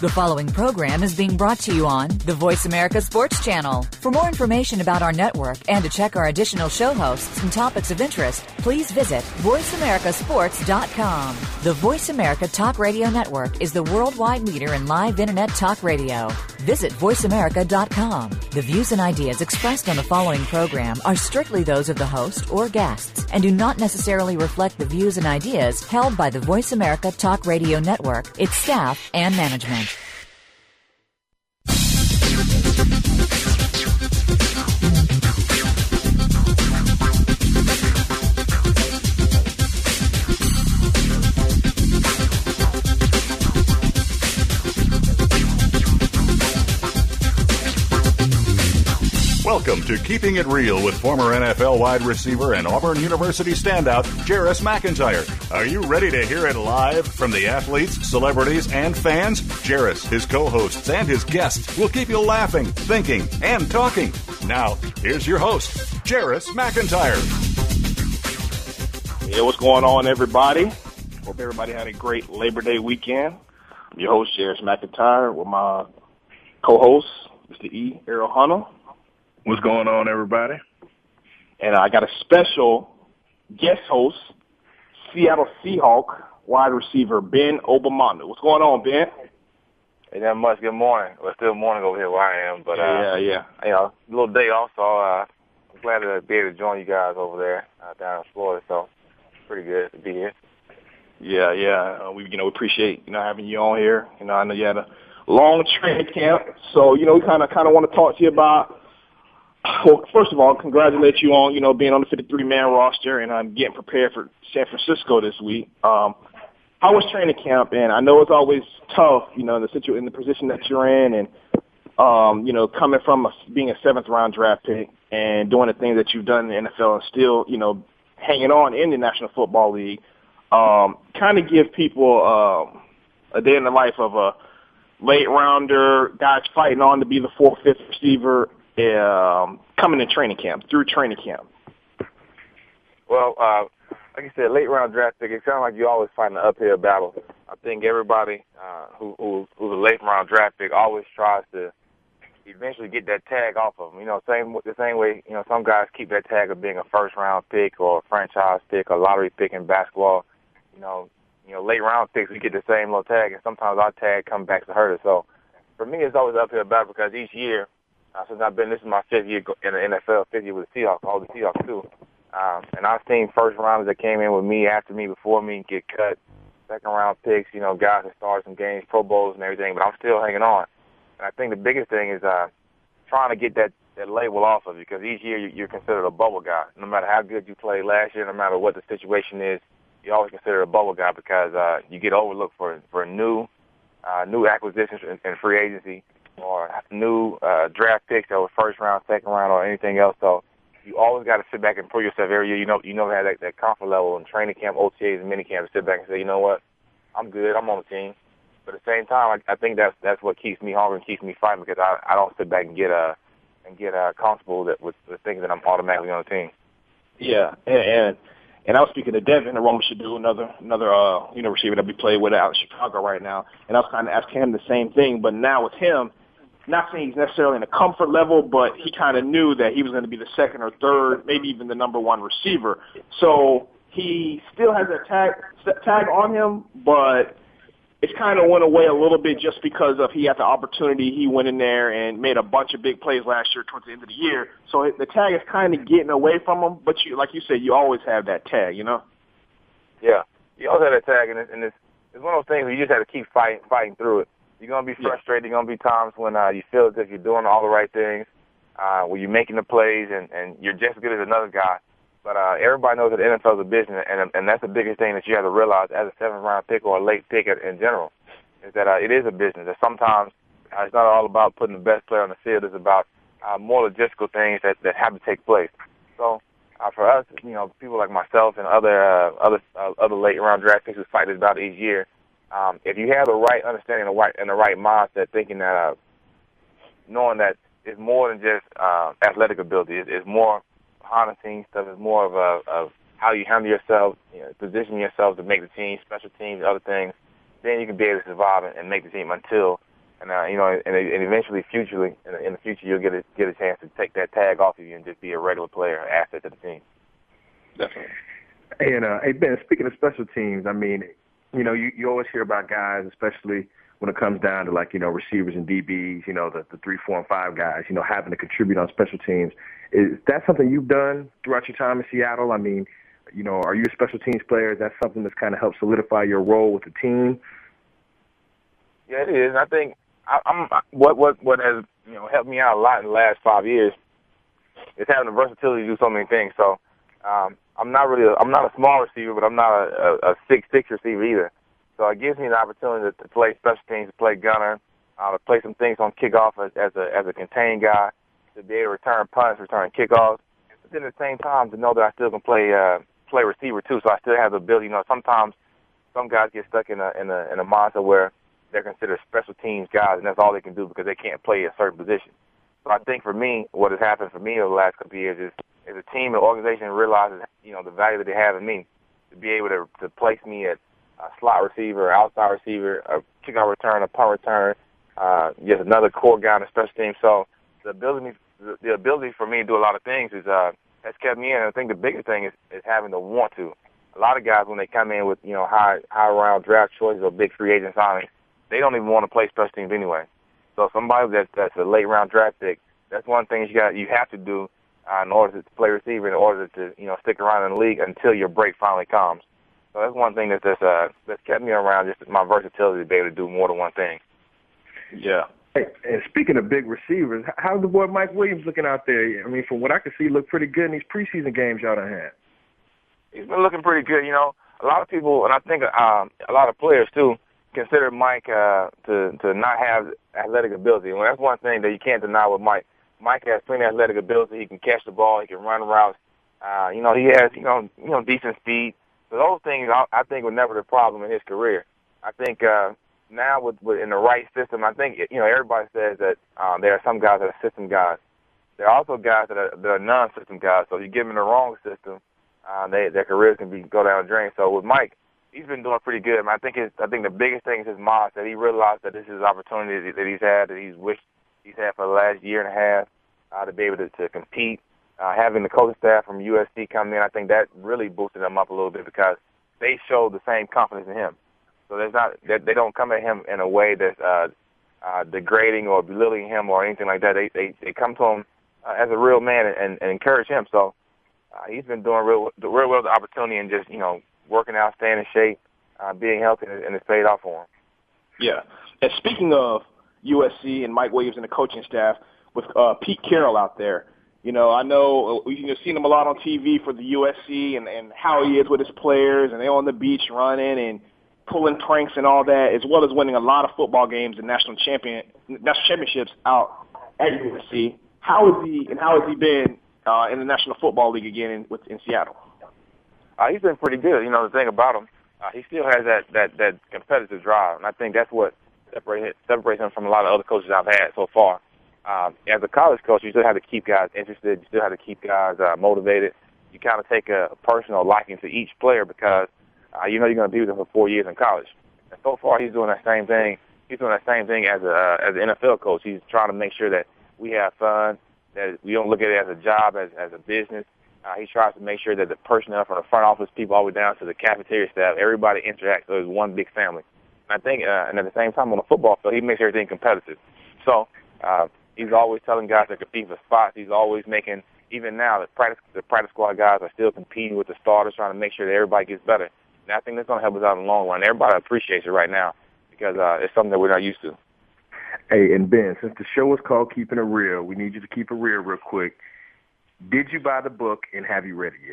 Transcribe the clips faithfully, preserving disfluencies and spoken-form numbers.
The following program is being brought to you on the Voice America Sports Channel. For more information about our network and to check our additional show hosts and topics of interest, please visit voice america sports dot com. The Voice America Talk Radio Network is the worldwide leader in live Internet talk radio. Visit voice america dot com. The views and ideas expressed on the following program are strictly those of the host or guests and do not necessarily reflect the views and ideas held by the Voice America Talk Radio Network, its staff, and management. Welcome to Keeping It Real with former N F L wide receiver and Auburn University standout, Jarris McIntyre. Are you ready to hear it live from the athletes, celebrities, and fans? Jarris, his co-hosts, and his guests will keep you laughing, thinking, and talking. Now, here's your host, Jarris McIntyre. Yeah, what's going on, everybody? Hope everybody had a great Labor Day weekend. I'm your host, Jarris McIntyre, with my co-host, Mister E. Errol Hunter. What's going on, everybody? And I got a special guest host, Seattle Seahawk wide receiver Ben Obermondo. What's going on, Ben? Hey, not much. Good morning. Well, it's still morning over here where I am, but uh, yeah, yeah, you know, a little day off, so uh, I'm glad to be able to join you guys over there uh, down in Florida. So, pretty good to be here. Yeah, yeah. Uh, we, you know, appreciate you know having you on here. You know, I know you had a long training camp, so you know, we kind of kind of want to talk to you about. Well, first of all, congratulate you on, you know, being on the fifty-three man roster and I'm um, getting prepared for San Francisco this week. Um, how was training camp? And I know it's always tough, you know, in the situ- in the position that you're in and, um, you know, coming from a, being a seventh round draft pick and doing the things that you've done in the N F L and still, you know, hanging on in the National Football League. Um, kind of give people um, a day in the life of a late rounder, guys fighting on to be the fourth, fifth receiver. Um, coming in training camp, through training camp? Well, uh, like you said, late round draft pick, it sounds like you always fight an uphill battle. I think everybody uh, who, who who's a late round draft pick always tries to eventually get that tag off of them. You know, same the same way, you know, some guys keep that tag of being a first round pick or a franchise pick or lottery pick in basketball. You know, you know, late round picks, we get the same little tag, and sometimes our tag comes back to hurt us. So for me, it's always an uphill battle because each year, Uh, since I've been, this is my fifth year in the N F L, fifth year with the Seahawks, all the Seahawks too. Um, and I've seen first rounders that came in with me, after me, before me get cut, second round picks, you know, guys that started some games, Pro Bowls and everything, but I'm still hanging on. And I think the biggest thing is uh, trying to get that, that label off of you because each year you're considered a bubble guy. No matter how good you played last year, no matter what the situation is, you're always considered a bubble guy because uh, you get overlooked for, for new, uh, new acquisitions in, in free agency. Or new uh, draft picks that were first round, second round, or anything else. So you always got to sit back and prove yourself every year. You know, you know, have that, that comfort level in training camp, O T As, and mini camp. To sit back and say, you know what, I'm good. I'm on the team. But at the same time, I, I think that's that's what keeps me hungry and keeps me fighting because I, I don't sit back and get uh and get uh, comfortable that, with the things that I'm automatically on the team. Yeah, and. and And I was speaking to Devin Aroma Shadu, another another uh, you know receiver that we play with out in Chicago right now, and I was kind of asking him the same thing. But now with him, not saying he's necessarily in a comfort level, but he kind of knew that he was going to be the second or third, maybe even the number one receiver. So he still has that tag tag on him, but it's kind of went away a little bit just because of he had the opportunity. He went in there and made a bunch of big plays last year towards the end of the year. So the tag is kind of getting away from him. But you, like you said, you always have that tag, you know? Yeah, you always have that tag, and it's, and it's, it's one of those things where you just have to keep fighting, fighting through it. You're going to be frustrated. You're going to be times when uh, you feel as if you're doing all the right things, uh, where you're making the plays, and, and you're just as good as another guy. But uh, everybody knows that the N F L is a business, and and that's the biggest thing that you have to realize as a seventh-round pick or a late pick in general, is that uh, it is a business. And sometimes uh, it's not all about putting the best player on the field. It's about uh, more logistical things that, that have to take place. So uh, for us, you know, people like myself and other uh, other uh, other late-round draft picks who fight this battle each year, um, if you have the right understanding and the right, and the right mindset, thinking that, uh, knowing that it's more than just uh, athletic ability, it's, it's more behind-the-scenes stuff. It's more of a of how you handle yourself, you know, position yourself to make the team, special teams, other things. Then you can be able to survive and, and make the team until And, uh, you know, and, and eventually, futurely, in the, in the future, you'll get a, get a chance to take that tag off of you and just be a regular player, an asset to the team. Definitely. And, uh, hey, Ben, speaking of special teams, I mean, you know, you, you always hear about guys, especially when it comes down to, like, you know, receivers and D Bs, you know, the, the three, four, and five guys, you know, having to contribute on special teams. Is that something you've done throughout your time in Seattle? I mean, you know, are you a special teams player? Is that something that's kind of helped solidify your role with the team? Yeah, it is. I think I, I'm what what what has you know helped me out a lot in the last five years is having the versatility to do so many things. So um, I'm not really a, I'm not a small receiver, but I'm not a, a, a six six receiver either. So it gives me the opportunity to, to play special teams, to play gunner, uh, to play some things on kickoff as, as a as a contained guy, to be able to return punts, return kickoffs. But then at the same time, to know that I still can play uh, play receiver too. So I still have the ability. You know, sometimes some guys get stuck in a in a in a mindset where they're considered special teams guys, and that's all they can do because they can't play a certain position. So I think for me, what has happened for me over the last couple of years is, is a team, an organization realizes, you know, the value that they have in me to be able to, to place me at a slot receiver, outside receiver, a kickoff return, a punt return, uh, just another core guy on the special team. So the ability, the ability for me to do a lot of things is uh, has kept me in. And I think the biggest thing is, is having to want to. A lot of guys, when they come in with, you know, high high round draft choices or big free agent signings, they don't even want to play special teams anyway. So somebody that's that's a late round draft pick, that's one thing you got you have to do uh, in order to play receiver, in order to you know stick around in the league until your break finally comes. So that's one thing that's that's, uh, that's kept me around, just my versatility to be able to do more than one thing. Yeah. Hey, and speaking of big receivers, how's the boy Mike Williams looking out there? I mean, from what I can see, he looked pretty good in these preseason games y'all done had. He's been looking pretty good. You know, a lot of people, and I think um, a lot of players too, consider Mike uh, to to not have athletic ability. Well, that's one thing that you can't deny with Mike. Mike has plenty of athletic ability. He can catch the ball. He can run routes. Uh, you know, he has you know you know decent speed. So those things I, I think were never the problem in his career. I think uh, now with, with in the right system, I think you know everybody says that um, there are some guys that are system guys. There are also guys that are, that are non-system guys. So if you give them the wrong system, uh, they, their careers can be go down the drain. So with Mike, he's been doing pretty good. I, mean, I think his, I think the biggest thing is his mindset. He realized that this is an opportunity that he's had, that he's wished he's had for the last year and a half uh, to be able to, to compete. Uh, having the coaching staff from U S C come in, I think that really boosted him up a little bit because they showed the same confidence in him. So there's not that they don't come at him in a way that's uh, uh, degrading or belittling him or anything like that. They they, they come to him uh, as a real man and, and encourage him. So uh, he's been doing real real well the opportunity and just you know working out, staying in shape, uh, being healthy, and it's paid off for him. Yeah. And speaking of U S C and Mike Williams and the coaching staff, with uh, Pete Carroll out there, you know, I know you've seen him a lot on T V for the U S C and, and how he is with his players, and they're on the beach running and pulling pranks and all that, as well as winning a lot of football games and national champion national championships out at U S C. How is he and how has he been uh, in the National Football League again in, with, in Seattle? Uh, he's been pretty good. You know, the thing about him, uh, he still has that, that, that competitive drive, and I think that's what separates separates him from a lot of other coaches I've had so far. Uh, as a college coach, you still have to keep guys interested. You still have to keep guys uh, motivated. You kind of take a personal liking to each player because uh, you know you're going to be with them for four years in college. And so far, he's doing that same thing. He's doing that same thing as a uh, as an N F L coach. He's trying to make sure that we have fun, that we don't look at it as a job, as as a business. Uh, he tries to make sure that the personnel from the front office people all the way down to the cafeteria staff, everybody interacts so it's one big family. And I think, uh, and at the same time on the football field, he makes everything competitive. So uh, he's always telling guys to compete for spots. He's always making, even now, the practice the practice squad guys are still competing with the starters, trying to make sure that everybody gets better. And I think that's going to help us out in the long run. Everybody appreciates it right now because uh, it's something that we're not used to. Hey, and Ben, since the show is called Keeping It Real, we need you to keep it real real quick. Did you buy the book, and have you read it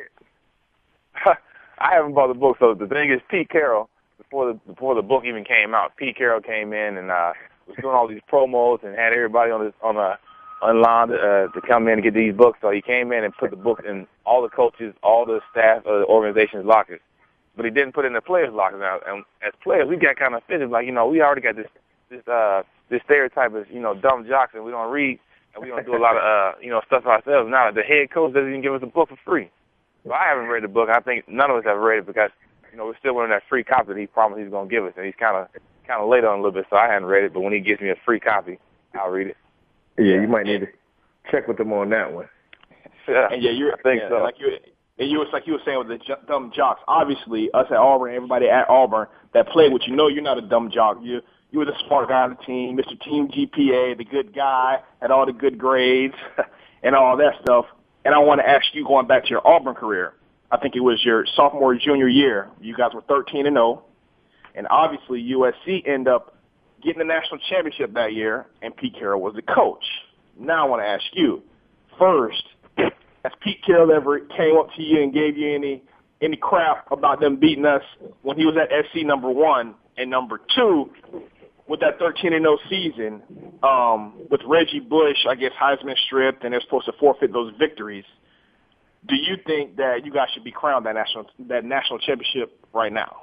yet? I haven't bought the book. So the thing is, Pete Carroll, before the before the book even came out, Pete Carroll came in and uh, was doing all these promos and had everybody on this, on a online uh, to come in and get these books. So he came in and put the book in all the coaches, all the staff of the organization's lockers. But he didn't put it in the players' lockers. Now, and as players, we got kind of offended. Like, you know, we already got this this uh, this stereotype of, you know, dumb jocks and we don't read. And we don't do a lot of, uh, you know, stuff ourselves. Now, the head coach doesn't even give us a book for free. So I haven't read the book. I think none of us have read it because, you know, we're still wanting that free copy that he promised he's going to give us. And he's kind of kind of late on a little bit, so I hadn't read it. But when he gives me a free copy, I'll read it. Yeah, you might need to check with them on that one. Yeah, and yeah, you're, I think yeah, so. Like you, and you was like you were saying with the j- dumb jocks. Obviously, us at Auburn, everybody at Auburn that played with you know you're not a dumb jock. You you were the smart guy on the team, Mister Team G P A, the good guy, had all the good grades, and all that stuff. And I want to ask you, going back to your Auburn career, I think it was your sophomore, junior year. You guys were thirteen and oh, and obviously U S C ended up getting the national championship that year, and Pete Carroll was the coach. Now I want to ask you, first, has Pete Carroll ever came up to you and gave you any any crap about them beating us when he was at S C, number one? And number two, with that thirteen and oh season, um, with Reggie Bush, I guess Heisman stripped, and they're supposed to forfeit those victories, do you think that you guys should be crowned that national that national championship right now?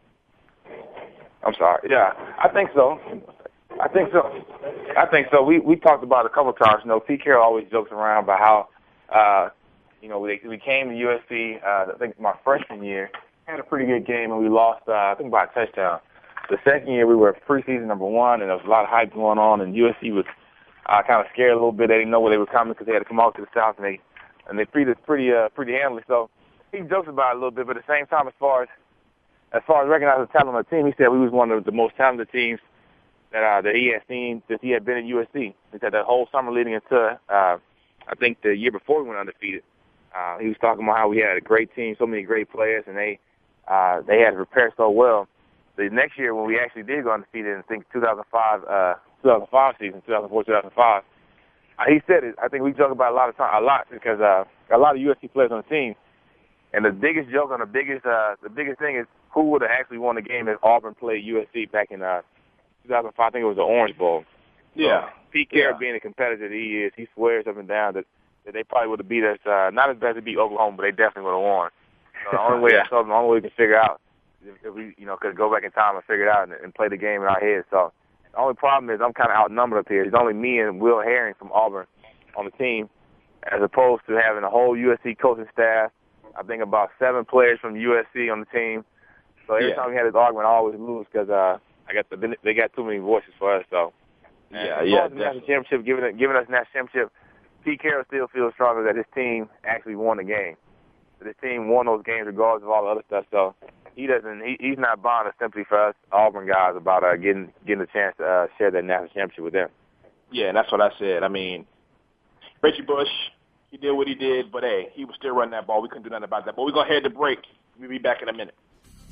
I'm sorry. Yeah, I think so. I think so. I think so. We we talked about it a couple of times. You know, Pete Carroll always jokes around about how, uh, you know, we we came to U S C. Uh, I think my freshman year had a pretty good game, and we lost. Uh, I think by a touchdown. The second year we were preseason number one, and there was a lot of hype going on, and U S C was uh, kind of scared a little bit. They didn't know where they were coming because they had to come out to the South, and they and they beat us pretty uh, pretty handily. So he jokes about it a little bit, but at the same time, as far as as far as recognizing the talent on the team, he said we was one of the most talented teams that uh, that he had seen since he had been at U S C. He said that whole summer leading into uh, I think the year before we went undefeated. Uh, he was talking about how we had a great team, so many great players, and they uh, they had to prepare so well. The next year when we actually did go undefeated, in I think two thousand five, uh, two thousand five season, two thousand four, two thousand five, uh, he said it. I think we joke about it a lot of time, a lot because uh, a lot of U S C players on the team. And the biggest joke on the biggest uh, the biggest thing is who would have actually won the game if Auburn played U S C back in uh, two thousand five. I think it was the Orange Bowl. Yeah. So Pete Carroll, yeah. being a competitor that he is, he swears up and down that, that they probably would have beat us. Uh, not as bad as they beat Oklahoma, but they definitely would have won. So the only way yeah. I told them, the only way we can figure out if, if we, you know, could go back in time and figure it out and, and play the game in our heads. So the only problem is I'm kind of outnumbered up here. It's only me and Will Herring from Auburn on the team, as opposed to having a whole U S C coaching staff. I think about seven players from U S C on the team. So every yeah. time we had this argument, I always lose because uh, I got the, they got too many voices for us. So yeah, and yeah, the national championship, giving it, giving us national championship, Pete Carroll still feels stronger that his team actually won the game. That his team won those games regardless of all the other stuff. So he doesn't. He, he's not buying it simply for us Auburn guys about uh, getting getting a chance to uh, share that national championship with them. Yeah, and that's what I said. I mean, Reggie Bush, he did what he did, but, hey, he was still running that ball. We couldn't do nothing about that. But we're going to head to break. We'll be back in a minute.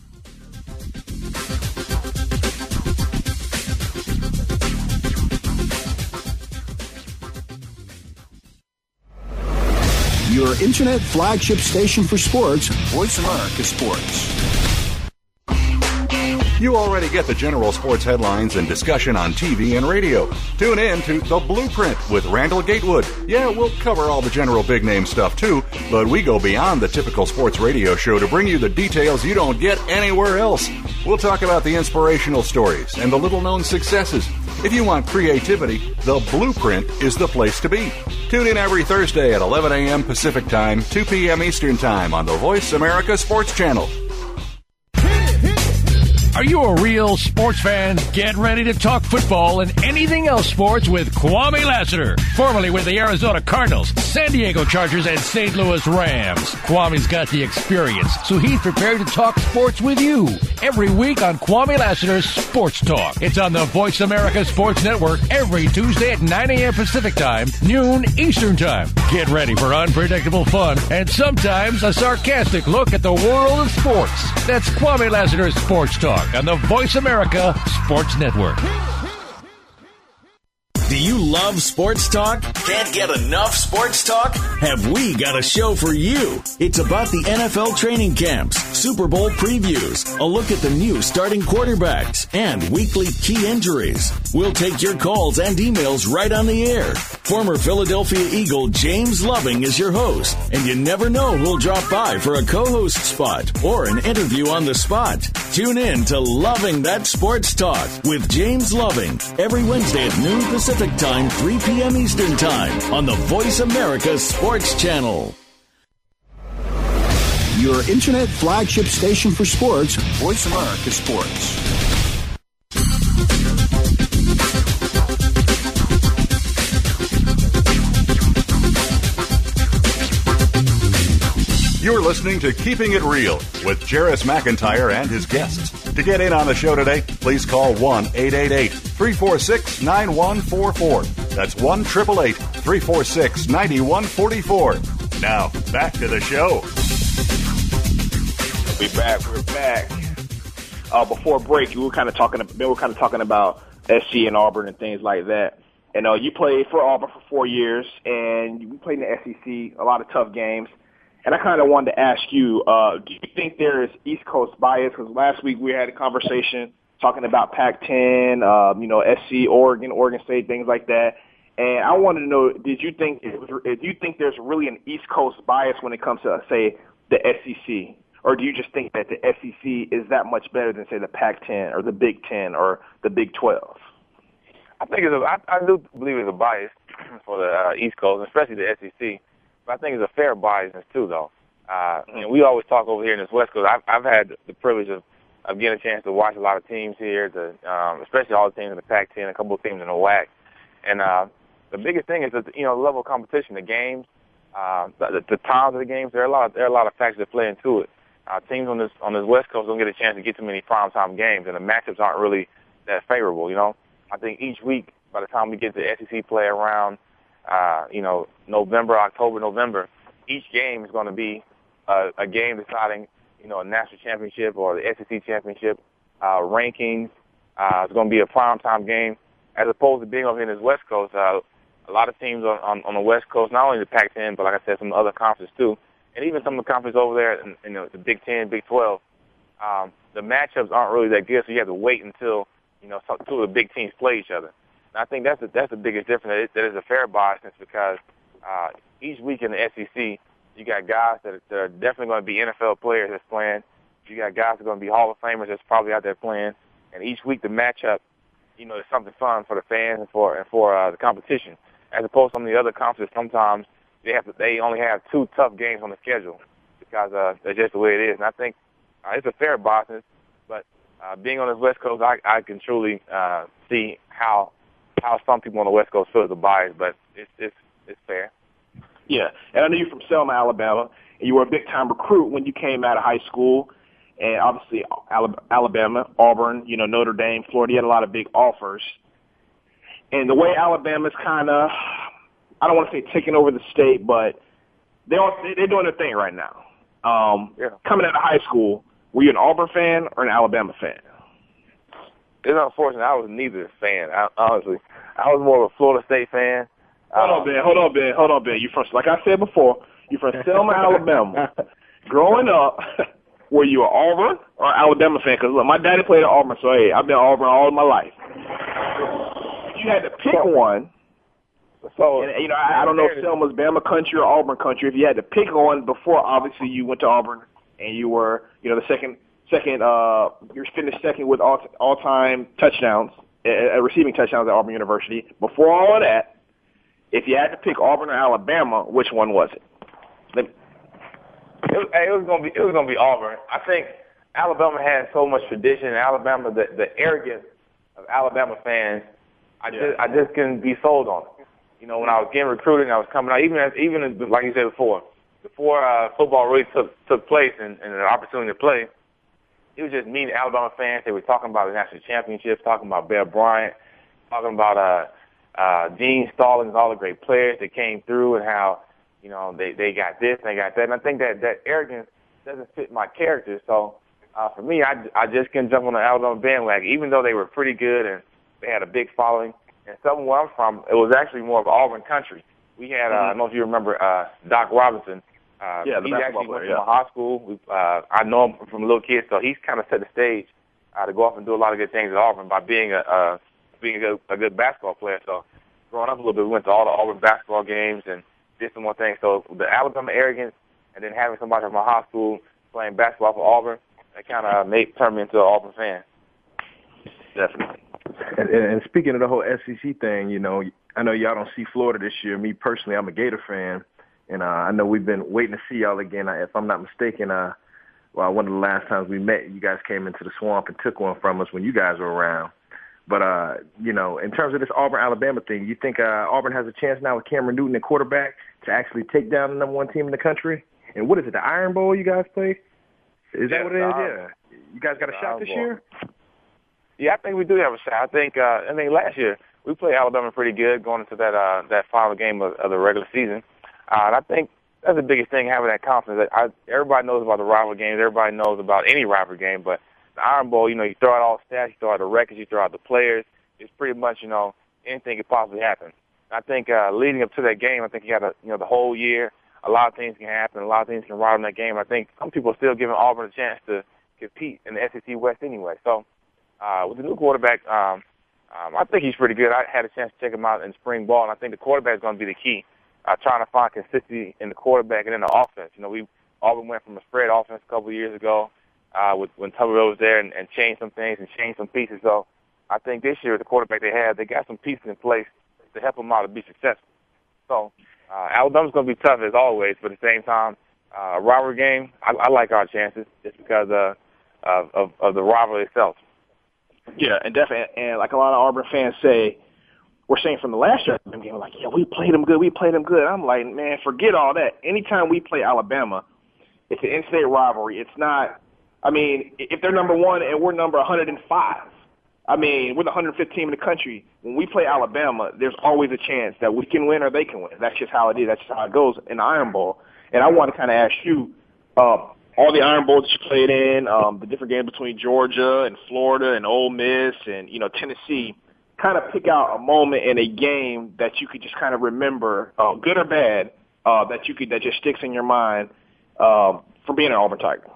Your internet flagship station for sports, Voice America Sports. You already get the general sports headlines and discussion on T V and radio. Tune in to The Blueprint with Randall Gatewood. Yeah, we'll cover all the general big-name stuff, too, but we go beyond the typical sports radio show to bring you the details you don't get anywhere else. We'll talk about the inspirational stories and the little-known successes. If you want creativity, The Blueprint is the place to be. Tune in every Thursday at eleven a.m. Pacific Time, two p.m. Eastern Time on the Voice America Sports Channel. Are you a real sports fan? Get ready to talk football and anything else sports with Kwame Lassiter, formerly with the Arizona Cardinals, San Diego Chargers, and Saint Louis Rams. Kwame's got the experience, so he's prepared to talk sports with you every week on Kwame Lassiter's Sports Talk. It's on the Voice America Sports Network every Tuesday at nine a.m. Pacific Time, noon Eastern Time. Get ready for unpredictable fun and sometimes a sarcastic look at the world of sports. That's Kwame Lassiter's Sports Talk on the Voice America Sports Network. Do you love sports talk? Can't get enough sports talk? Have we got a show for you? It's about the N F L training camps, Super Bowl previews, a look at the new starting quarterbacks, and weekly key injuries. We'll take your calls and emails right on the air. Former Philadelphia Eagle James Loving is your host, and you never know who'll drop by for a co-host spot or an interview on the spot. Tune in to Loving That Sports Talk with James Loving every Wednesday at noon Pacific Time, three p.m. Eastern Time on the Voice America Sports Channel. Your internet flagship station for sports, Voice America Sports. You're listening to Keeping It Real with Jarris McIntyre and his guests. To get in on the show today, please call one eight eight eight, three four six, nine one four four. That's one eight eight eight, three four six, nine one four four. Now, back to the show. We're back. We're back. Uh, before break, we were kind of talking. We were kind of talking about S C and Auburn and things like that. And uh, you played for Auburn for four years, and you played in the S E C, a lot of tough games. And I kind of wanted to ask you, uh, do you think there is East Coast bias? Because last week we had a conversation talking about Pac ten, um, you know, S C, Oregon, Oregon State, things like that. And I wanted to know, did you think it was, do you think there's really an East Coast bias when it comes to, say, the S E C? Or do you just think that the S E C is that much better than, say, the Pac ten or the Big Ten or the Big twelve? I think it's a, I, I do believe it's a bias for the uh, East Coast, especially the S E C. But I think it's a fair bias too, though. Uh, mm-hmm. And we always talk over here in this West Coast. I've, I've had the privilege of, of getting a chance to watch a lot of teams here, to, um, especially all the teams in the Pac ten, a couple of teams in the W A C. And uh, the biggest thing is that, you know, the level of competition, the games, uh, the, the times of the games. There are a lot of, there are a lot of factors that play into it. Uh, teams on this on this West Coast don't get a chance to get too many primetime games, and the matchups aren't really that favorable. You know, I think each week, by the time we get to S E C play around, uh, you know, November, October, November, each game is going to be a, a game deciding, you know, a national championship or the S E C championship, uh, rankings. Uh, it's going to be a primetime game, as opposed to being over here in this West Coast. Uh, a lot of teams on, on, on the West Coast, not only the Pac ten, but like I said, some other conferences too. And even some of the conferences over there in, in the, the Big Ten, Big twelve, um, the matchups aren't really that good, so you have to wait until, you know, two of the big teams play each other. And I think that's the, that's the biggest difference. That is a fair bias, because uh, each week in the S E C, you got guys that are, that are definitely going to be N F L players that's playing. You got guys that are going to be Hall of Famers that's probably out there playing. And each week the matchup, you know, is something fun for the fans and for and for uh, the competition. As opposed to some of the other conferences, sometimes They have to, they only have two tough games on the schedule because uh, that's just the way it is. And I think uh, it's a fair bias, but uh, being on this West Coast, I, I can truly uh, see how how some people on the West Coast feel the bias, but it's it's it's fair. Yeah, and I know you're from Selma, Alabama, and you were a big-time recruit when you came out of high school, and obviously Alabama, Auburn, you know, Notre Dame, Florida, you had a lot of big offers. And the way Alabama's kind of, I don't want to say taking over the state, but they're, they're doing their thing right now. Um, yeah. Coming out of high school, were you an Auburn fan or an Alabama fan? It's unfortunate. I was neither fan, I, honestly. I was more of a Florida State fan. Hold on, Ben. Hold on, Ben. Hold on, Ben. You from, like I said before, you're from Selma, Alabama. Growing up, were you an Auburn or Alabama fan? Because, look, my daddy played at Auburn, so, hey, I've been Auburn all of my life. If you had to pick one, so, and, you know, I, I don't know if Selma's Bama country or Auburn country. If you had to pick one before, obviously, you went to Auburn and you were, you know, the second, second, uh, you finished second with all, all-time touchdowns, uh, receiving touchdowns at Auburn University. Before all of that, if you had to pick Auburn or Alabama, which one was it? Let me, it, was, it was gonna be it was gonna be Auburn. I think Alabama has so much tradition. Alabama, the, the arrogance of Alabama fans, I yeah. just I just couldn't be sold on it. You know, when I was getting recruited, and I was coming out, even as even as, like you said before, before uh, football really took took place and, and an opportunity to play, it was just meeting Alabama fans. They were talking about the national championships, talking about Bear Bryant, talking about uh. Uh, Gene Stallings, all the great players that came through, and how, you know, they, they got this and they got that. And I think that, that arrogance doesn't fit my character. So uh, for me, I, I just couldn't jump on the Alabama bandwagon, even though they were pretty good and they had a big following. And some where I'm from, it was actually more of Auburn country. We had, uh, mm-hmm. I don't know if you remember uh, Doc Robinson. Uh, yeah, the he actually player, went yeah. to high school. We, uh, I know him from a little kid, so he's kind of set the stage uh, to go off and do a lot of good things at Auburn by being a uh, being a good, a good basketball player. So growing up a little bit, we went to all the Auburn basketball games and did some more things. So the Alabama arrogance and then having somebody from my high school playing basketball for Auburn, that kind of made turned me into an Auburn fan. Definitely. And, and speaking of the whole S E C thing, you know, I know y'all don't see Florida this year. Me personally, I'm a Gator fan, and uh, I know we've been waiting to see y'all again. If I'm not mistaken, uh, well, one of the last times we met, you guys came into the swamp and took one from us when you guys were around. But, uh, you know, in terms of this Auburn-Alabama thing, you think uh, Auburn has a chance now with Cameron Newton at quarterback to actually take down the number one team in the country? And what is it, the Iron Bowl you guys play? Is yeah, that what it is? Yeah. You guys got a shot this year? Yeah, I think we do have a shot. I think uh, I think last year we played Alabama pretty good going into that uh, that final game of, of the regular season. Uh, and I think that's the biggest thing, having that confidence. I, everybody knows about the rival games. Everybody knows about any rival game. But the Iron Bowl, you know, you throw out all the stats, you throw out the records, you throw out the players. It's pretty much, you know, anything could possibly happen. I think uh, leading up to that game, I think you got a, you know, the whole year, a lot of things can happen. A lot of things can ride in that game. I think some people are still giving Auburn a chance to compete in the S E C West anyway. So uh, with the new quarterback, um, um, I think he's pretty good. I had a chance to check him out in spring ball, and I think the quarterback is going to be the key. Uh, trying to find consistency in the quarterback and in the offense. You know, we Auburn went from a spread offense a couple of years ago uh, with, when Tuberville was there and, and changed some things and changed some pieces. So I think this year, the quarterback they have, they got some pieces in place to help them out to be successful. So uh, Alabama's going to be tough as always, but at the same time, uh, a rivalry game, I, I like our chances just because uh, of, of, of the rivalry itself. Yeah, and definitely, and like a lot of Auburn fans say, we're saying from the last year game, like, yeah, we played them good, we played them good. I'm like, man, forget all that. Anytime we play Alabama, it's an in-state rivalry. It's not, I mean, if they're number one and we're number one hundred five, I mean, we're the one hundred fifth team in the country. When we play Alabama, there's always a chance that we can win or they can win. That's just how it is. That's just how it goes in the Iron Bowl. And I want to kind of ask you, uh, all the Iron Bowls that you played in, um, the different games between Georgia and Florida and Ole Miss and, you know, Tennessee, kind of pick out a moment in a game that you could just kind of remember, uh, good or bad, uh, that you could that just sticks in your mind uh, from being an Auburn Tiger.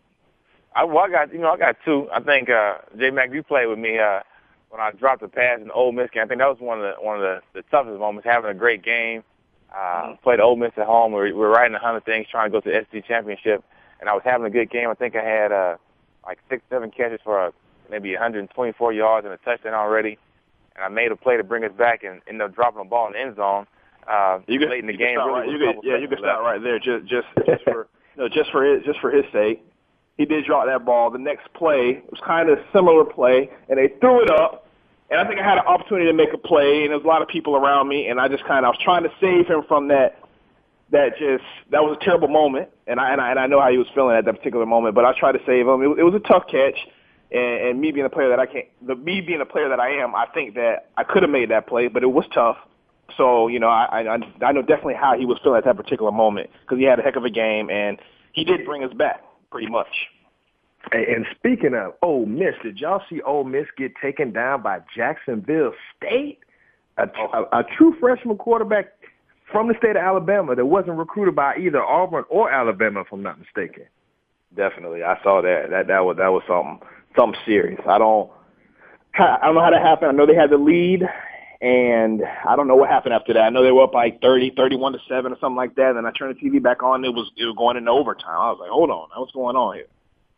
I, well, I got you know I got two. I think uh, J Mac, you played with me uh, when I dropped the pass in the Ole Miss game. I think that was one of the one of the, the toughest moments. Having a great game, uh, mm-hmm. played Ole Miss at home. We were right in the hunt of things, trying to go to the S E C championship, and I was having a good game. I think I had uh, like six, seven catches for uh, maybe one hundred twenty-four yards and a touchdown already. And I made a play to bring us back and ended up dropping the ball in the end zone uh, you could, late in the you game. Really right. you could, yeah, you can stop right there. Just, just, just for, no, just for his, just for his sake. He did drop that ball. The next play was kind of a similar play, and they threw it up. And I think I had an opportunity to make a play, and there was a lot of people around me, and I just kind of I was trying to save him from that. That just that was a terrible moment, and I and I, and I know how he was feeling at that particular moment. But I tried to save him. It, it was a tough catch. And, and me being a player that I can't, the me being a player that I am, I think that I could have made that play, but it was tough. So, you know, I, I, I know definitely how he was feeling at that particular moment because he had a heck of a game, and he did bring us back pretty much. And, and speaking of Ole Miss, did y'all see Ole Miss get taken down by Jacksonville State? A, a, a true freshman quarterback from the state of Alabama that wasn't recruited by either Auburn or Alabama, if I'm not mistaken. Definitely, I saw that. That that was that was something. Something serious. I don't, I don't know how that happened. I know they had the lead, and I don't know what happened after that. I know they were up by like thirty, thirty-one to seven or something like that. And I turned the T V back on. It was it was going into overtime. I was like, hold on, what's going on here?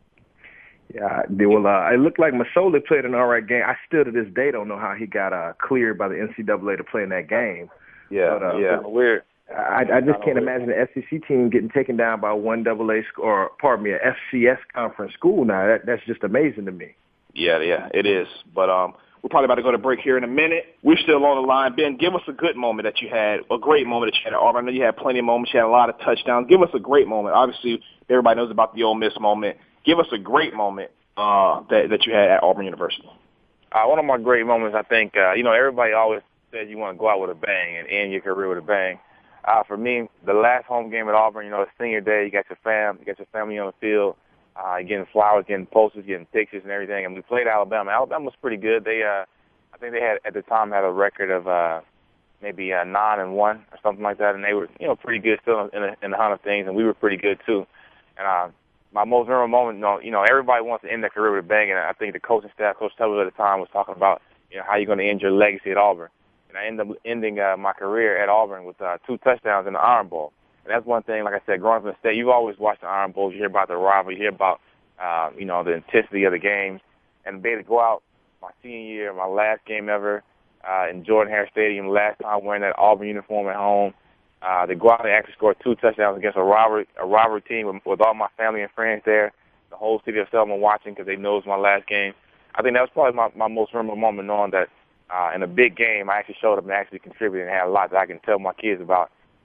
Yeah, they, well, uh, it looked like Masoli played an all right game. I still to this day don't know how he got uh, cleared by the N C double A to play in that game. Yeah, but, uh, yeah, weird. I, I just can't imagine the S E C team getting taken down by one double A sc- or pardon me, a F C S conference school. Now that that's just amazing to me. Yeah, yeah, it is. But um, we're probably about to go to break here in a minute. We're still on the line. Ben, give us a good moment that you had, a great moment that you had at Auburn. I know you had plenty of moments. You had a lot of touchdowns. Give us a great moment. Obviously, everybody knows about the Ole Miss moment. Give us a great moment uh, that that you had at Auburn University. Uh, one of my great moments, I think, uh, you know, everybody always says you want to go out with a bang and end your career with a bang. Uh, for me, the last home game at Auburn, you know, it's senior day. You got your fam, you got your family on the field. Uh, you're getting flowers, getting posters, getting pictures, and everything. And we played Alabama. Alabama was pretty good. They, uh, I think they had at the time had a record of uh, maybe uh, nine and one or something like that. And they were, you know, pretty good still in the, in the hunt of things. And we were pretty good too. And uh, my most memorable moment, you know, you know, everybody wants to end their career with a bang. And I think the coaching staff, Coach Tuberville at the time, was talking about, you know, how you're going to end your legacy at Auburn. And I ended up ending uh, my career at Auburn with uh, two touchdowns in the Iron Bowl. And that's one thing, like I said, growing up in the state, you've always watched the Iron Bowl. You hear about the rivalry. You hear about, uh, you know, the intensity of the games. And to be able to go out my senior year, my last game ever uh, in Jordan-Hare Stadium, last time wearing that Auburn uniform at home, uh, to go out and actually score two touchdowns against a rivalry, a rivalry team with, with all my family and friends there, the whole city of Selma watching because they know it's my last game. I think that was probably my, my most memorable moment, knowing that Uh, in a big game, I actually showed up and actually contributed and had a lot that I can tell my kids about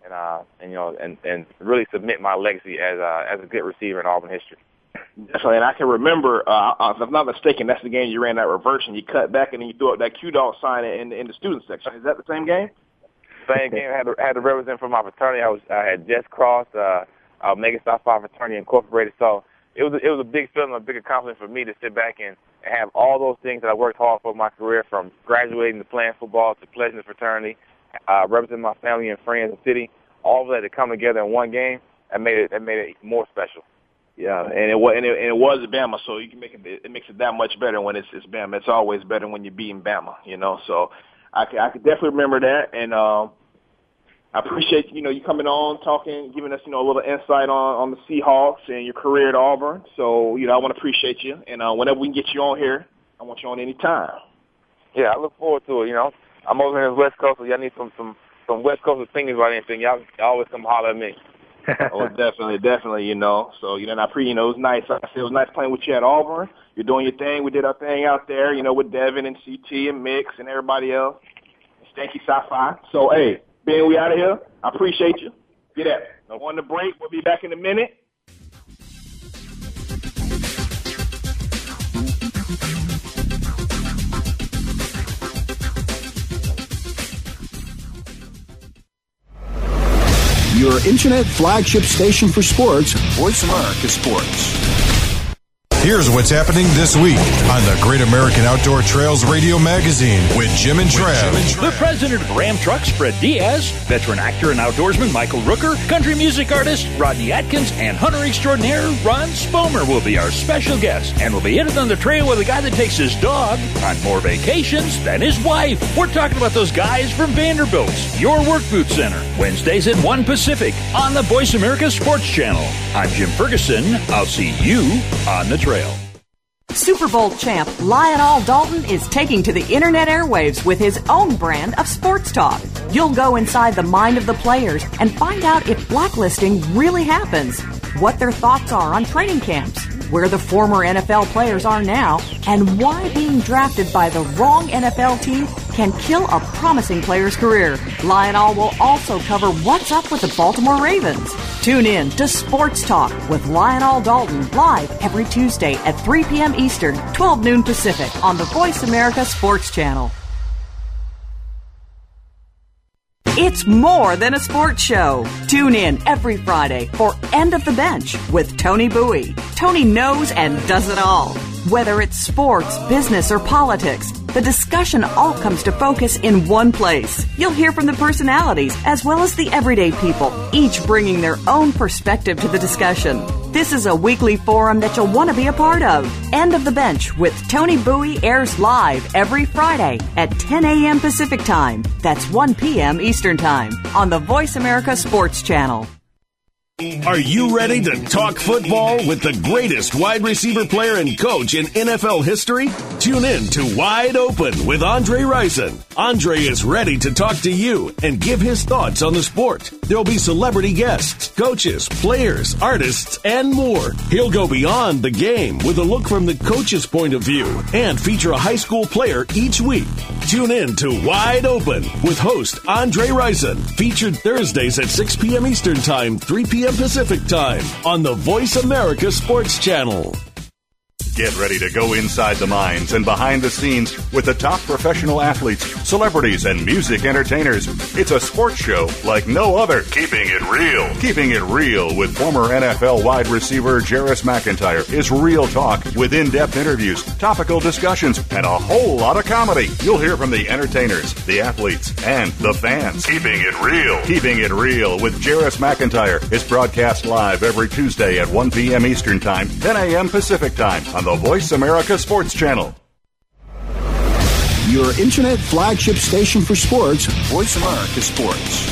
and uh, and you know, and, and really submit my legacy as a, as a good receiver in Auburn history. Definitely, and I can remember, uh, if I'm not mistaken, that's the game you ran that reverse and you cut back and then you threw up that Q-Dog sign in, in the student section. Is that the same game? Same game. I had to, had to represent for my fraternity. I was I had just crossed uh, Omega Psi Phi Fraternity Incorporated, so it was it was a big feeling, a big accomplishment for me to sit back and, and have all those things that I worked hard for in my career, from graduating to playing football to pledging the fraternity, uh, representing my family and friends and city, all of that to come together in one game. That made it that made it more special. Yeah, and it was and it, and it was Bama, so you can make it. It makes it that much better when it's, it's Bama. It's always better when you're beating Bama, you know. So I can, I can definitely remember that, and um, I appreciate you know you coming on, talking, giving us you know a little insight on, on the Seahawks and your career at Auburn. So you know I want to appreciate you, and uh, whenever we can get you on here, I want you on any time. Yeah, I look forward to it. You know, I'm over here in the West Coast, so y'all need some some some West Coast opinions about anything. Y'all, y'all always come holler at me. Oh, definitely, definitely, you know. So, you know, and I pre, you know, it was nice. Like I said, it was nice playing with you at Auburn. You're doing your thing. We did our thing out there, you know, with Devin and C T and Mix and everybody else. Stanky Sci-Fi. So, hey, Ben, we out of here. I appreciate you. Get at it. On the break. We'll be back in a minute. Your internet flagship station for sports, Voice America Sports. Here's what's happening this week on the Great American Outdoor Trails Radio Magazine with Jim and Trav. The president of Ram Trucks, Fred Diaz, veteran actor and outdoorsman Michael Rooker, country music artist Rodney Atkins, and hunter extraordinaire Ron Spomer will be our special guest. And we'll be headed on the trail with a guy that takes his dog on more vacations than his wife. We're talking about those guys from Vanderbilt's Your Work Boot Center. Wednesdays at one Pacific on the Voice America Sports Channel. I'm Jim Ferguson. I'll see you on the trail. Super Bowl champ Lionel Dalton is taking to the internet airwaves with his own brand of sports talk. You'll go inside the mind of the players and find out if blacklisting really happens, what their thoughts are on training camps, where the former N F L players are now, and why being drafted by the wrong N F L team can kill a promising player's career. Lionel will also cover what's up with the Baltimore Ravens. Tune in to Sports Talk with Lionel Dalton live every Tuesday at three p.m. Eastern, twelve noon Pacific on the Voice America Sports Channel. It's more than a sports show. Tune in every Friday for End of the Bench with Tony Bowie. Tony knows and does it all. Whether it's sports, business, or politics, the discussion all comes to focus in one place. You'll hear from the personalities as well as the everyday people, each bringing their own perspective to the discussion. This is a weekly forum that you'll want to be a part of. End of the Bench with Tony Bowie airs live every Friday at ten a.m. Pacific Time. That's one p.m. Eastern Time on the Voice America Sports Channel. Are you ready to talk football with the greatest wide receiver player and coach in N F L history? Tune in to Wide Open with Andre Rison. Andre is ready to talk to you and give his thoughts on the sport. There'll be celebrity guests, coaches, players, artists, and more. He'll go beyond the game with a look from the coach's point of view and feature a high school player each week. Tune in to Wide Open with host Andre Rison, featured Thursdays at six p.m. Eastern Time, three p.m. Pacific Time on the Voice America Sports Channel. Get ready to go inside the minds and behind the scenes with the top professional athletes, celebrities, and music entertainers. It's a sports show like no other. Keeping it real. Keeping it real with former N F L wide receiver Jarris McIntyre is real talk with in-depth interviews, topical discussions, and a whole lot of comedy. You'll hear from the entertainers, the athletes, and the fans. Keeping it real. Keeping it real with Jarris McIntyre is broadcast live every Tuesday at one p.m. Eastern Time, ten a.m. Pacific Time on the Voice America Sports Channel. Your internet flagship station for sports, Voice America Sports.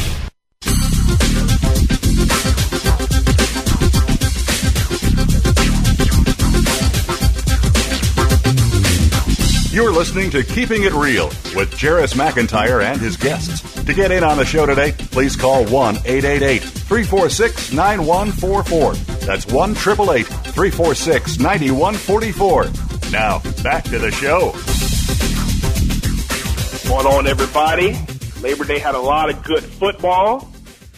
You're listening to Keeping It Real with Jarris McIntyre and his guests. To get in on the show today, please call one eight eight eight, three four six, nine one four four. That's one eight eight eight, three four six, nine one four four. Now, back to the show. What's going on, everybody? Labor Day had a lot of good football.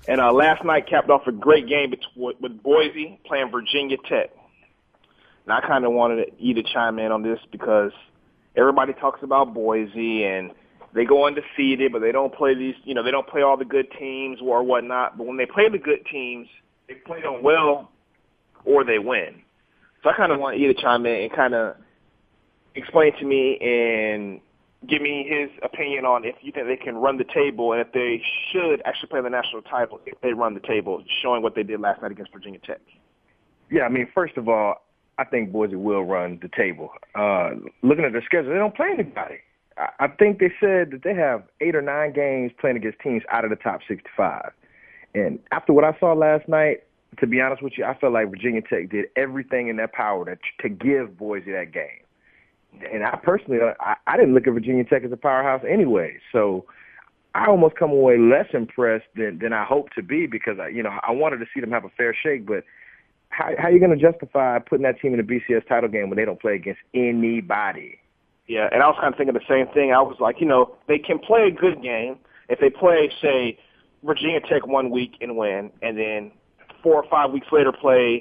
And uh, last night capped off a great game with, with Boise playing Virginia Tech. And I kind of wanted you to chime in on this because everybody talks about Boise and they go undefeated, but they don't play these, you know, they don't play all the good teams or whatnot. But when they play the good teams, they play them well or they win. So I kind of want you to chime in and kind of explain to me and give me his opinion on if you think they can run the table and if they should actually play the national title if they run the table, showing what they did last night against Virginia Tech. Yeah, I mean, first of all, I think Boise will run the table. Uh, looking at their schedule, they don't play anybody. I, I think they said that they have eight or nine games playing against teams out of the top sixty-five. And after what I saw last night, to be honest with you, I felt like Virginia Tech did everything in their power to, to give Boise that game. And I personally, I, I didn't look at Virginia Tech as a powerhouse anyway. So I almost come away less impressed than, than I hoped to be because, I, you know, I wanted to see them have a fair shake. But how, how are you going to justify putting that team in the B C S title game when they don't play against anybody? Yeah, and I was kind of thinking the same thing. I was like, you know, they can play a good game if they play, say, Virginia Tech one week and win, and then four or five weeks later play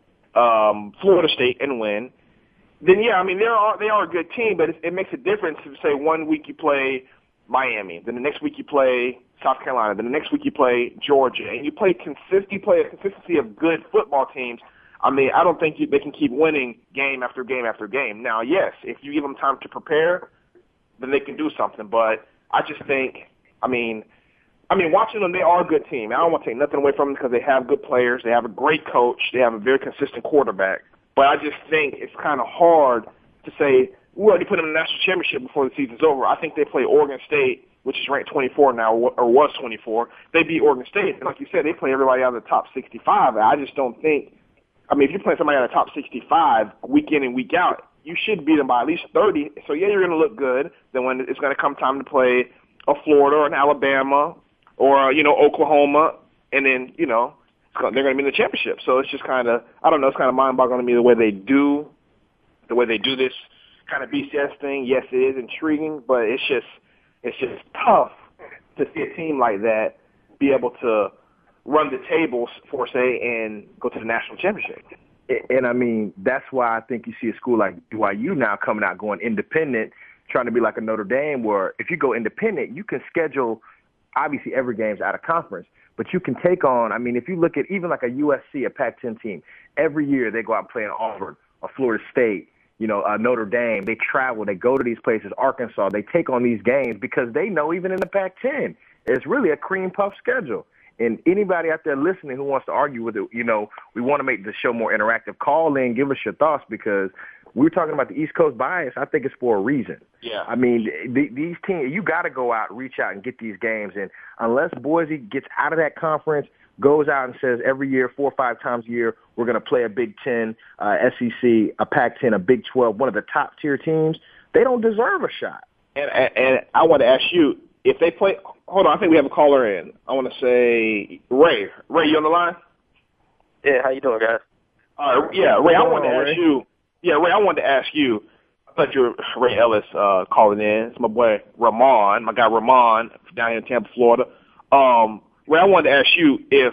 um, Florida State and win. Then, yeah, I mean, they are they are a good team, but it, it makes a difference if, say, one week you play Miami, then the next week you play South Carolina, then the next week you play Georgia, and you play consist, you play a consistency of good football teams. I mean, I don't think you, they can keep winning game after game after game. Now, yes, if you give them time to prepare, then they can do something. But I just think, I mean, I mean, watching them, they are a good team. I don't want to take nothing away from them because they have good players, they have a great coach, they have a very consistent quarterback. But I just think it's kind of hard to say, we already put them in the national championship before the season's over. I think they play Oregon State, which is ranked twenty-four now, or was twenty-four. They beat Oregon State. And like you said, they play everybody out of the top sixty-five. And I just don't think, I mean, if you play somebody out of the top sixty-five week in and week out, you should beat them by at least thirty. So, yeah, you're going to look good. Then when it's going to come time to play a Florida or an Alabama or, you know, Oklahoma, and then, you know, they're going to be in the championship. So it's just kind of, I don't know, it's kind of mind-boggling to me the way they do, the way they do this kind of B C S thing. Yes, it is intriguing, but it's just, it's just tough to see a team like that be able to run the tables for, say, and go to the national championship. And, and I mean, that's why I think you see a school like B Y U now coming out going independent, trying to be like a Notre Dame, where if you go independent, you can schedule obviously every game's out of conference. But you can take on, I mean, if you look at even like a U S C, a Pac ten team, every year they go out and play in Auburn, or Florida State, you know, uh, Notre Dame. They travel, they go to these places, Arkansas. They take on these games because they know even in the Pac ten, it's really a cream puff schedule. And anybody out there listening who wants to argue with it, you know, we want to make the show more interactive. Call in, give us your thoughts because we're talking about the East Coast bias. I think it's for a reason. Yeah. I mean, th- these teams, you got to go out, reach out, and get these games. And unless Boise gets out of that conference, goes out and says every year, four or five times a year, we're going to play a Big Ten, uh, S E C, a Pac ten, a Big twelve, one of the top-tier teams, they don't deserve a shot. And, and, and I want to ask you, if they play – hold on, I think we have a caller in. I want to say Ray. Ray, you on the line? Yeah, how you doing, guys? Uh, yeah, Ray, I wanted to ask you – Yeah, Ray, I wanted to ask you, I thought you were Ray Ellis uh, calling in. It's my boy Ramon, my guy Ramon down here in Tampa, Florida. Um, Ray, I wanted to ask you if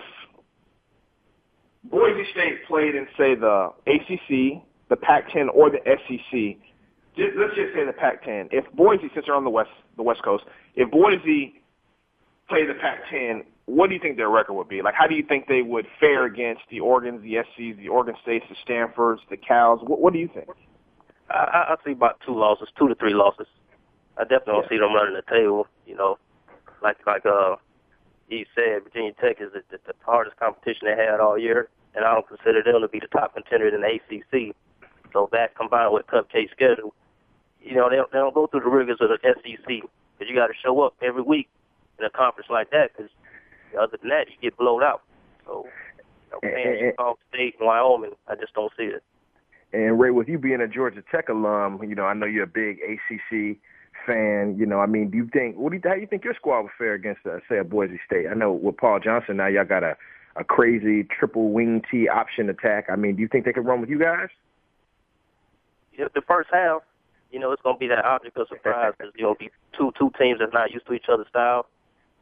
Boise State played in, say, the A C C, the Pac ten, or the S E C. Just, let's just say the Pac ten. If Boise, since they're on the west, the West Coast, if Boise played the Pac ten, what do you think their record would be? Like, how do you think they would fare against the Oregons, the S Cs, the Oregon States, the Stanfords, the Cals? What, what do you think? I, I see about two losses, two to three losses. I definitely don't yeah. see them running the table. You know, like like uh, he said, Virginia Tech is the, the, the hardest competition they had all year, and I don't consider them to be the top contenders in the A C C. So that combined with cupcake schedule, you know, they don't, they don't go through the rigors of the S E C because you got to show up every week in a conference like that because other than that, you get blown out. So, you know, man, Utah State and Wyoming, I just don't see it. And, Ray, with you being a Georgia Tech alum, you know, I know you're a big A C C fan. You know, I mean, do you think, what do you, how do you think your squad would fare against, uh, say, a Boise State? I know with Paul Johnson now, y'all got a, a crazy triple wing T option attack. I mean, do you think they could run with you guys? Yeah, the first half, you know, it's going to be that object of surprise because you're going to be two two teams that's not used to each other's style.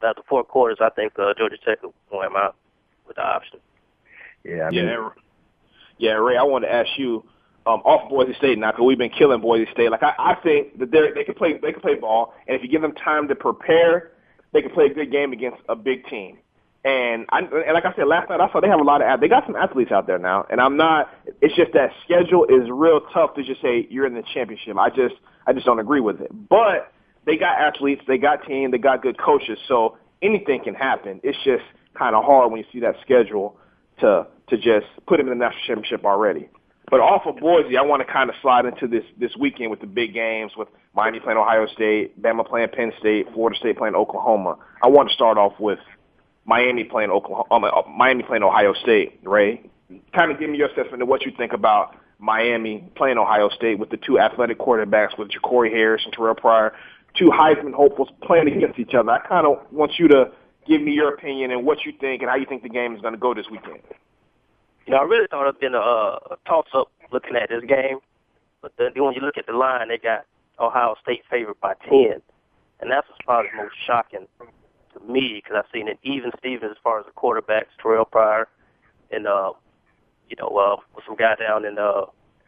after four quarters, I think uh, Georgia Tech will win them out with the option. Yeah, I mean, yeah, yeah, Ray. I want to ask you um, off Boise State now because we've been killing Boise State. Like I, I think that they they can play they can play ball, and if you give them time to prepare, they can play a good game against a big team. And I and like I said last night, I saw they have a lot of they got some athletes out there now, and I'm not. It's just that schedule is real tough to just say you're in the championship. I just I just don't agree with it. But they got athletes, they got team, they got good coaches, so anything can happen. It's just kind of hard when you see that schedule to to just put them in the national championship already. But off of Boise, I want to kind of slide into this this weekend with the big games, with Miami playing Ohio State, Bama playing Penn State, Florida State playing Oklahoma. I want to start off with Miami playing Oklahoma, uh, Miami playing Ohio State. Ray, kind of give me your assessment of what you think about Miami playing Ohio State with the two athletic quarterbacks, with Ja'Cory Harris and Terrell Pryor, two Heisman hopefuls playing against each other. I kind of want you to give me your opinion and what you think and how you think the game is going to go this weekend. You know, I really thought it had been a, a toss-up looking at this game, but then when you look at the line, they got Ohio State favored by ten, and that's what's probably the most shocking to me because I've seen an even Stevens as far as the quarterbacks, Terrell Pryor, and uh, you know, uh, with some guy down in uh,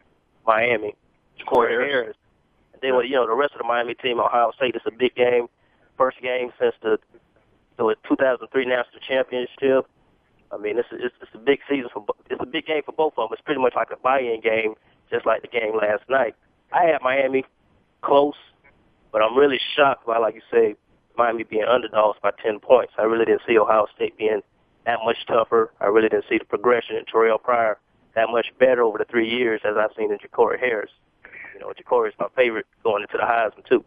Miami, Ja'Cory Harris. And then, well, you know, the rest of the Miami team, Ohio State, it's a big game, first game since the the two thousand three national championship. I mean, it's a, it's, it's a big season for it's a big game for both of them. It's pretty much like a buy-in game, just like the game last night. I had Miami close, but I'm really shocked by, like you say, Miami being underdogs by ten points. I really didn't see Ohio State being that much tougher. I really didn't see the progression in Terrell Pryor that much better over the three years as I've seen in Ja'Cory Harris. You know, Ja'Cory is my favorite going into the Heisman, too.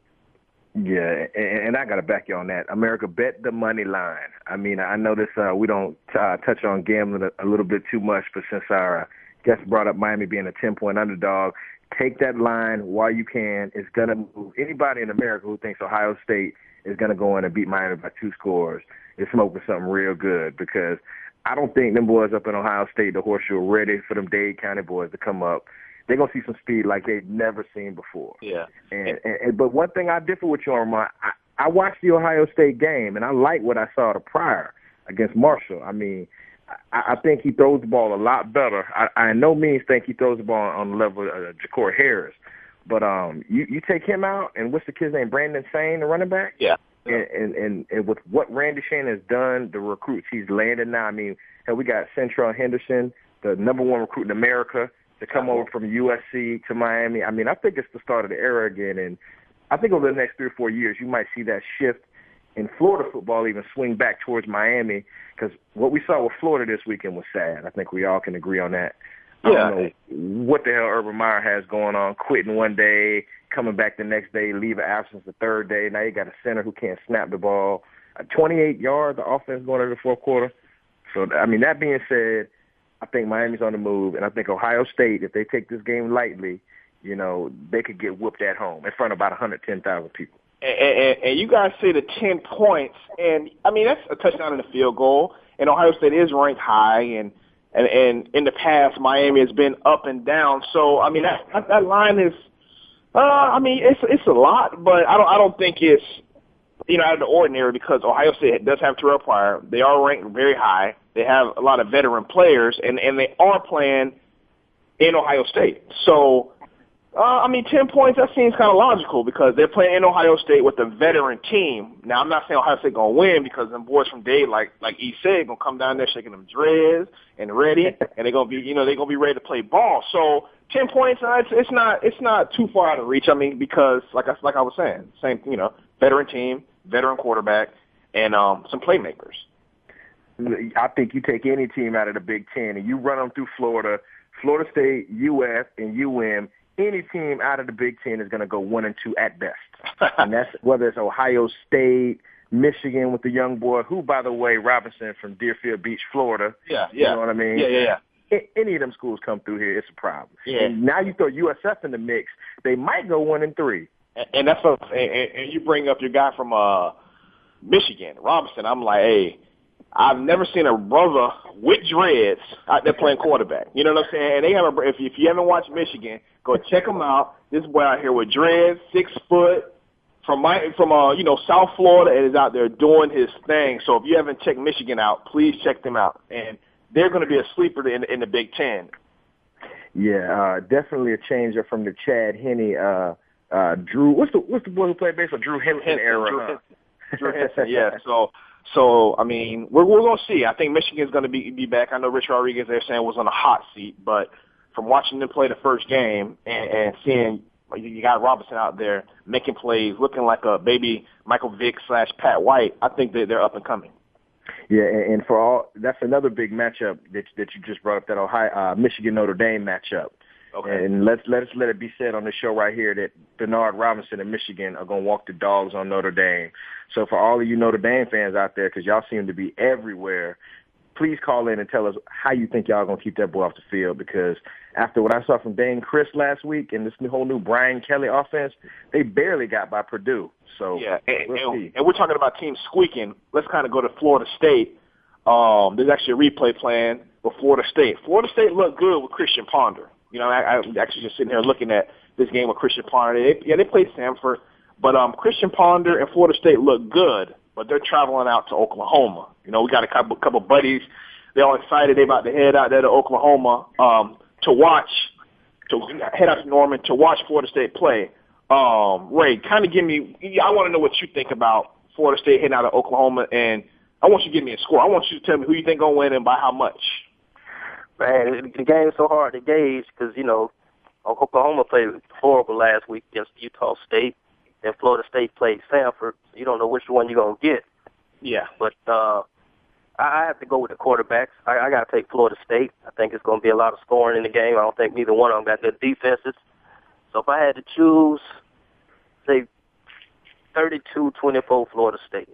Yeah, and, and I got to back you on that. America, bet the money line. I mean, I know this, uh, we don't uh, touch on gambling a, a little bit too much, but since our uh, guest brought up Miami being a ten-point underdog, take that line while you can. It's going to move. Anybody in America who thinks Ohio State is going to go in and beat Miami by two scores is smoking something real good because I don't think them boys up in Ohio State, the Horseshoe, are ready for them Dade County boys to come up. They're going to see some speed like they've never seen before. Yeah. And, and, and But one thing I differ with you on, I, I watched the Ohio State game, and I like what I saw to Pryor against Marshall. I mean, I, I think he throws the ball a lot better. I, I in no means think he throws the ball on the level of uh, Ja'Cory Harris. But um, you, you take him out, and what's the kid's name, Brandon Sane, the running back? Yeah. And, and, and, and with what Randy Shane has done, the recruits he's landed now, I mean, hell, we got Central Henderson, the number one recruit in America, to come over from U S C to Miami. I mean, I think it's the start of the era again, and I think over the next three or four years, you might see that shift in Florida football even swing back towards Miami because what we saw with Florida this weekend was sad. I think we all can agree on that. I Yeah. don't know what the hell Urban Meyer has going on, quitting one day, coming back the next day, leave of absence the third day. Now you got a center who can't snap the ball. Uh, twenty-eight yards, the offense going into the fourth quarter. So, I mean, that being said, I think Miami's on the move, and I think Ohio State, if they take this game lightly, you know, they could get whooped at home in front of about one hundred ten thousand people. And, and, and you guys say the ten points, and, I mean, that's a touchdown and a field goal, and Ohio State is ranked high, and, and, and in the past, Miami has been up and down. So, I mean, that, that, that line is, uh, I mean, it's it's a lot, but I don't I don't think it's, you know, out of the ordinary because Ohio State does have Terrell Pryor. They are ranked very high. They have a lot of veteran players, and, and they are playing in Ohio State. So, uh, I mean, ten points, that seems kind of logical because they're playing in Ohio State with a veteran team. Now, I'm not saying Ohio State going to win because them boys from Dade, like like E said, going to come down there shaking them dreads and ready, and they're going to be, you know, they're going to be ready to play ball. So, ten points, uh, it's, it's not it's not too far out of reach. I mean, because, like I, like I was saying, same, you know, veteran team, veteran quarterback, and um, some playmakers. I think you take any team out of the Big Ten and you run them through Florida, Florida State, U F, and U M, any team out of the Big Ten is going to go one and two at best. And that's whether it's Ohio State, Michigan with the young boy, who, by the way, Robinson from Deerfield Beach, Florida. Yeah, yeah. You know what I mean? Yeah, yeah, yeah. Any of them schools come through here, it's a problem. Yeah. And now you throw U S F in the mix, they might go one and three. And, and that's what, and, and you bring up your guy from uh, Michigan, Robinson. I'm like, hey, I've never seen a brother with dreads out there playing quarterback. You know what I'm saying? And they have a, if, if you haven't watched Michigan, go check them out. This boy out here with dreads, six foot, from my from uh you know South Florida and is out there doing his thing. So if you haven't checked Michigan out, please check them out. And they're going to be a sleeper in, in the Big Ten. Yeah, uh, definitely a changer from the Chad Henne, uh, uh, Drew. What's the what's the boy who played baseball? Drew Henson, Henson era. Drew huh? Henson. Drew Henson, yeah. So so I mean, we're we're going to see. I think Michigan's going to be be back. I know Rich Rodriguez they're saying was on a hot seat, but from watching them play the first game and, and seeing. You got Robinson out there making plays, looking like a baby Michael Vick slash Pat White. I think that they're up and coming. Yeah, and, and for all that's another big matchup that that you just brought up, that Ohio uh, Michigan Notre Dame matchup. Okay. And let's let us let it be said on the show right here that Bernard Robinson and Michigan are going to walk the dogs on Notre Dame. So for all of you Notre Dame fans out there, because y'all seem to be everywhere, please call in and tell us how you think y'all going to keep that boy off the field, because after what I saw from Dane Chris last week and this new, whole new Brian Kelly offense, they barely got by Purdue. So yeah, and, we'll and, and we're talking about teams squeaking. Let's kind of go to Florida State. Um, there's actually a replay plan with Florida State. Florida State looked good with Christian Ponder. You know, I, I'm actually just sitting here looking at this game with Christian Ponder. They, yeah, they played Stanford, but um, Christian Ponder and Florida State look good, but they're traveling out to Oklahoma. You know, we got a couple, couple buddies. They're all excited. They're about to head out there to Oklahoma um, to watch, to head out to Norman to watch Florida State play. Um, Ray, kind of give me, I want to know what you think about Florida State heading out of Oklahoma, and I want you to give me a score. I want you to tell me who you think going to win and by how much. Man, the game's so hard to gauge because, you know, Oklahoma played horrible last week against Utah State, and Florida State played Stanford. You don't know which one you're going to get. Yeah. But uh, I have to go with the quarterbacks. I, I got to take Florida State. I think it's going to be a lot of scoring in the game. I don't think neither one of them got good defenses. So if I had to choose, say, thirty-two twenty-four Florida State.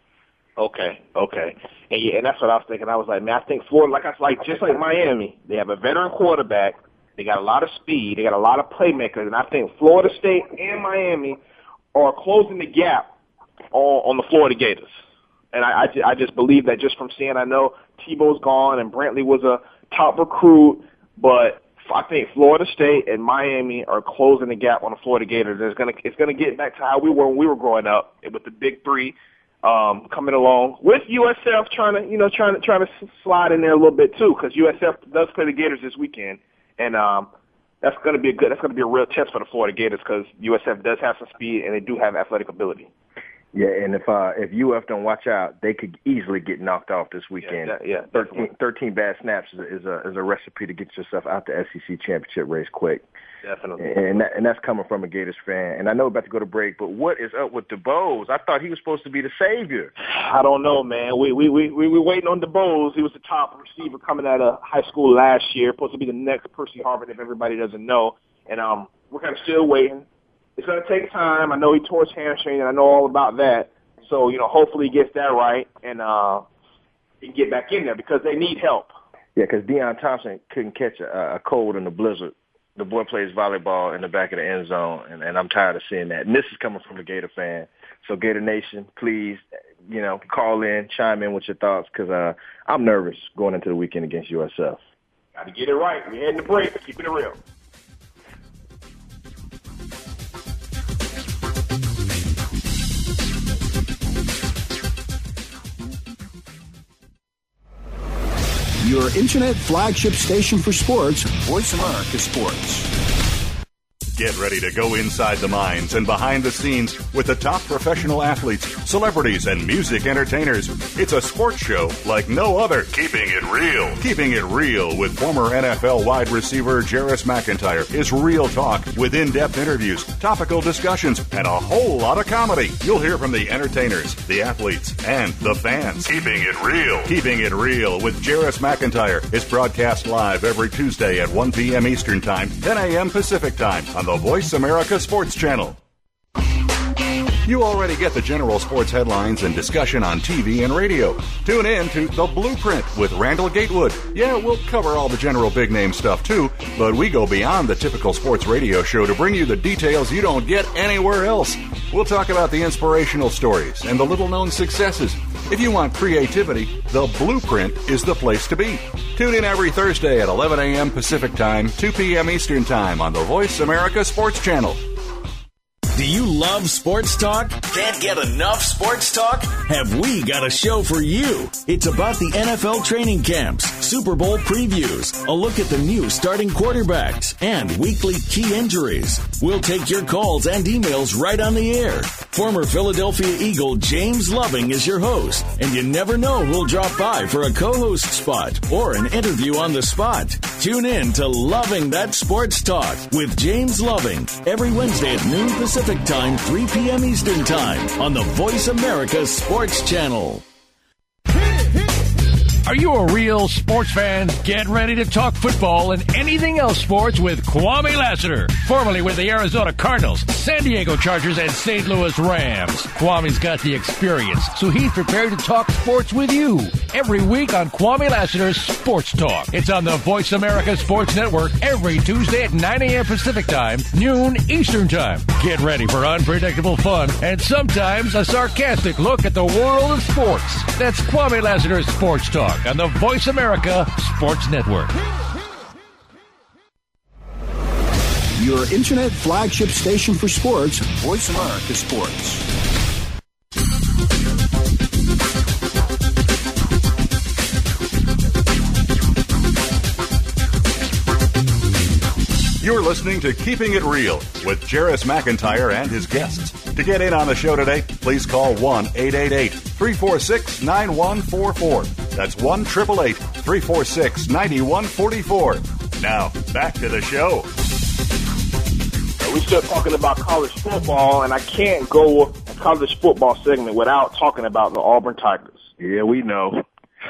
Okay, okay. And yeah, and that's what I was thinking. I was like, man, I think Florida, like I like just like Miami, they have a veteran quarterback. They got a lot of speed. They got a lot of playmakers. And I think Florida State and Miami are closing the gap on, on the Florida Gators. And I, I, I just believe that just from seeing, I know Tebow's gone and Brantley was a top recruit, but I think Florida State and Miami are closing the gap on the Florida Gators. It's gonna it's gonna get back to how we were when we were growing up with the big three um, coming along with U S F trying to you know trying to trying to slide in there a little bit too, because U S F does play the Gators this weekend, and um, that's gonna be a good that's gonna be a real test for the Florida Gators because U S F does have some speed and they do have athletic ability. Yeah, and if uh, if U F don't watch out, they could easily get knocked off this weekend. Yeah, yeah thirteen, thirteen bad snaps is a, is a is a recipe to get yourself out the S E C championship race quick. Definitely. And that, and that's coming from a Gators fan. And I know we're about to go to break, but what is up with DeBose? I thought he was supposed to be the savior. I don't know, man. We we we we were waiting on DeBose. He was the top receiver coming out of high school last year, supposed to be the next Percy Harvin if everybody doesn't know. And um, we're kind of still waiting. It's going to take time. I know he tore his hamstring, and I know all about that. So, you know, hopefully he gets that right and uh, he can get back in there because they need help. Yeah, because Deion Thompson couldn't catch a, a cold in the blizzard. The boy plays volleyball in the back of the end zone, and, and I'm tired of seeing that. And this is coming from a Gator fan. So, Gator Nation, please, you know, call in, chime in with your thoughts because uh, I'm nervous going into the weekend against U S F. Got to get it right. We're heading to break. Keeping it real. Your internet flagship station for sports, Voice America Sports. Get ready to go inside the minds and behind the scenes with the top professional athletes, celebrities, and music entertainers. It's a sports show like no other. Keeping it real. Keeping it real with former N F L wide receiver Jarris McIntyre is real talk with in-depth interviews, topical discussions, and a whole lot of comedy. You'll hear from the entertainers, the athletes, and the fans. Keeping it real. Keeping it real with Jarris McIntyre is broadcast live every Tuesday at one p.m. Eastern Time, ten a.m. Pacific Time on the Voice America Sports Channel. You already get the general sports headlines and discussion on T V and radio. Tune in to The Blueprint with Randall Gatewood. Yeah, we'll cover all the general big-name stuff too, but we go beyond the typical sports radio show to bring you the details you don't get anywhere else. We'll talk about the inspirational stories and the little-known successes. If you want creativity, The Blueprint is the place to be. Tune in every Thursday at eleven a.m. Pacific Time, two p.m. Eastern Time on the Voice America Sports Channel. Do you love sports talk? Can't get enough sports talk? Have we got a show for you? It's about the N F L training camps, Super Bowl previews, a look at the new starting quarterbacks, and weekly key injuries. We'll take your calls and emails right on the air. Former Philadelphia Eagle James Loving is your host, and you never know who'll drop by for a co-host spot or an interview on the spot. Tune in to Loving That Sports Talk with James Loving every Wednesday at noon Pacific Time, three p.m. Eastern Time on the Voice America Sports Channel. Are you a real sports fan? Get ready to talk football and anything else sports with Kwame Lassiter, formerly with the Arizona Cardinals, San Diego Chargers, and Saint Louis Rams. Kwame's got the experience, so he's prepared to talk sports with you every week on Kwame Lassiter's Sports Talk. It's on the Voice America Sports Network every Tuesday at nine a.m. Pacific Time, noon Eastern Time. Get ready for unpredictable fun and sometimes a sarcastic look at the world of sports. That's Kwame Lassiter's Sports Talk on the Voice America Sports Network. Your internet flagship station for sports, Voice America Sports. You're listening to Keeping It Real with Jarris McIntyre and his guests. To get in on the show today, please call one eight eight eight, three four six, nine one four four. That's one eight eight eight, three four six, nine one four four. Now, back to the show. We still talking about college football, and I can't go a college football segment without talking about the Auburn Tigers. Yeah, we know.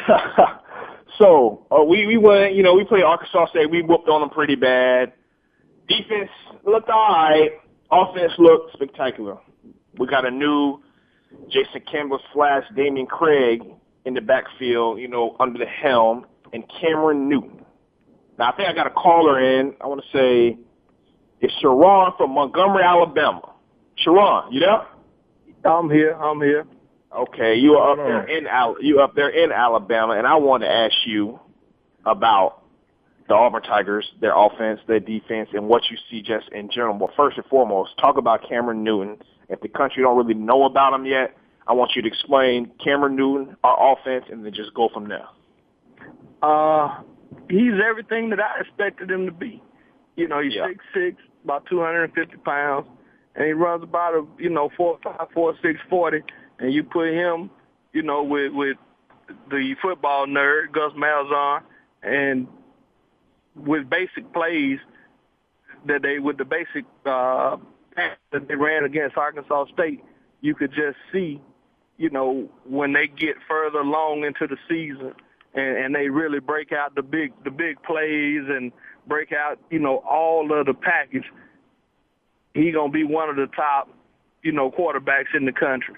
so, uh, we, we went, you know, we played Arkansas State. We whooped on them pretty bad. Defense looked all right. Offense looked spectacular. We got a new Jason Campbell slash Damian Craig in the backfield, you know, under the helm, and Cameron Newton. Now, I think I got a caller in. I want to say it's Sharon from Montgomery, Alabama. Sharon, you there? I'm here. I'm here. Okay, you are up there in Al- you up there in Alabama, and I want to ask you about the Auburn Tigers, their offense, their defense, and what you see just in general. But first and foremost, talk about Cameron Newton. If the country don't really know about him yet, I want you to explain Cameron Newton, our offense, and then just go from there. Uh, he's everything that I expected him to be. You know, he's yeah. six six, about two hundred fifty pounds, and he runs about a you know four five, four six, forty. And you put him, you know, with with the football nerd Gus Malzahn, and with basic plays that they with the basic uh, that they ran against Arkansas State, you could just see, you know, when they get further along into the season and, and they really break out the big the big plays and break out, you know, all of the package, he gonna be one of the top, you know, quarterbacks in the country.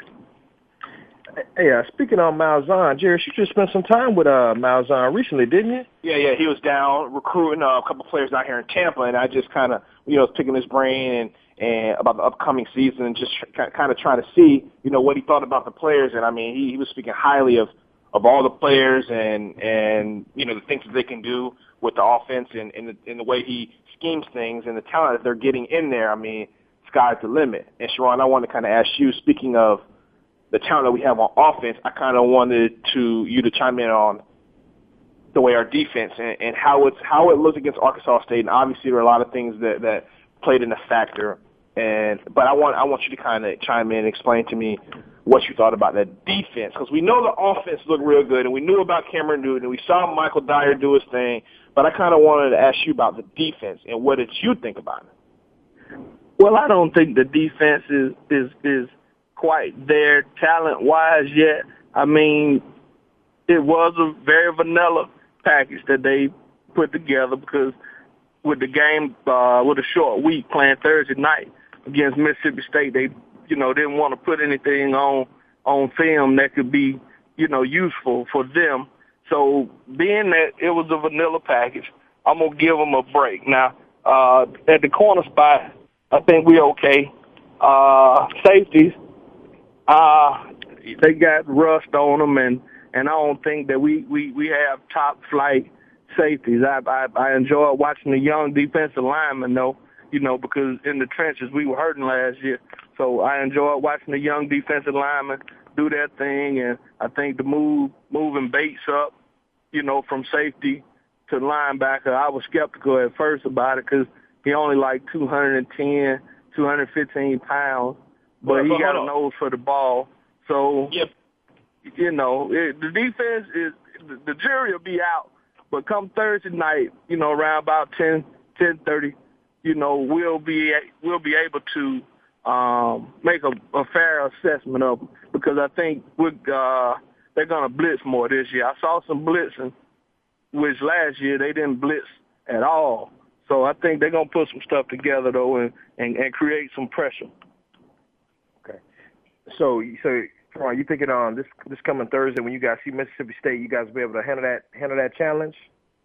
Hey, uh, speaking on Malzahn, Jarris, you just spent some time with uh, Malzahn recently, didn't you? Yeah, yeah, he was down recruiting uh, a couple players out here in Tampa, and I just kind of, you know, was picking his brain and, and about the upcoming season and just tr- kind of trying to see, you know, what he thought about the players. And, I mean, he, he was speaking highly of, of all the players and, and, you know, the things that they can do with the offense and, and, the, and the way he schemes things and the talent that they're getting in there. I mean, sky's the limit. And, Sharon, I want to kind of ask you, speaking of the talent that we have on offense, I kind of wanted to you to chime in on the way our defense and, and how it's how it looks against Arkansas State. And obviously, there are a lot of things that, that played in a factor. And but I want I want you to kind of chime in and explain to me what you thought about that defense, because we know the offense looked real good, and we knew about Cameron Newton, and we saw Michael Dyer do his thing. But I kind of wanted to ask you about the defense and what did you think about it? Well, I don't think the defense is is is. quite there talent-wise yet. I mean, it was a very vanilla package that they put together because with the game, uh, with a short week playing Thursday night against Mississippi State, they, you know, didn't want to put anything on on film that could be, you know, useful for them. So being that it was a vanilla package, I'm going to give them a break. Now, uh, at the corner spot, I think we're okay. Uh, safeties, Uh, they got rust on them, and, and I don't think that we, we, we have top-flight safeties. I, I I enjoy watching the young defensive linemen, though, you know, because in the trenches we were hurting last year. So I enjoyed watching the young defensive linemen do their thing, and I think the move moving Bates up, you know, from safety to linebacker, I was skeptical at first about it because he only like two hundred ten, two hundred fifteen pounds, but well, he got a nose for the ball. So, yep. you know, it, the defense is the, the jury will be out, but come Thursday night, you know, around about ten, ten thirty, you know, we'll be we'll be able to um, make a, a fair assessment of them because I think we're, uh, they're going to blitz more this year. I saw some blitzing, which last year they didn't blitz at all. So I think they're going to put some stuff together, though, and, and, and create some pressure. Okay. So, so are you thinking on this this coming Thursday when you guys see Mississippi State, you guys will be able to handle that handle that challenge?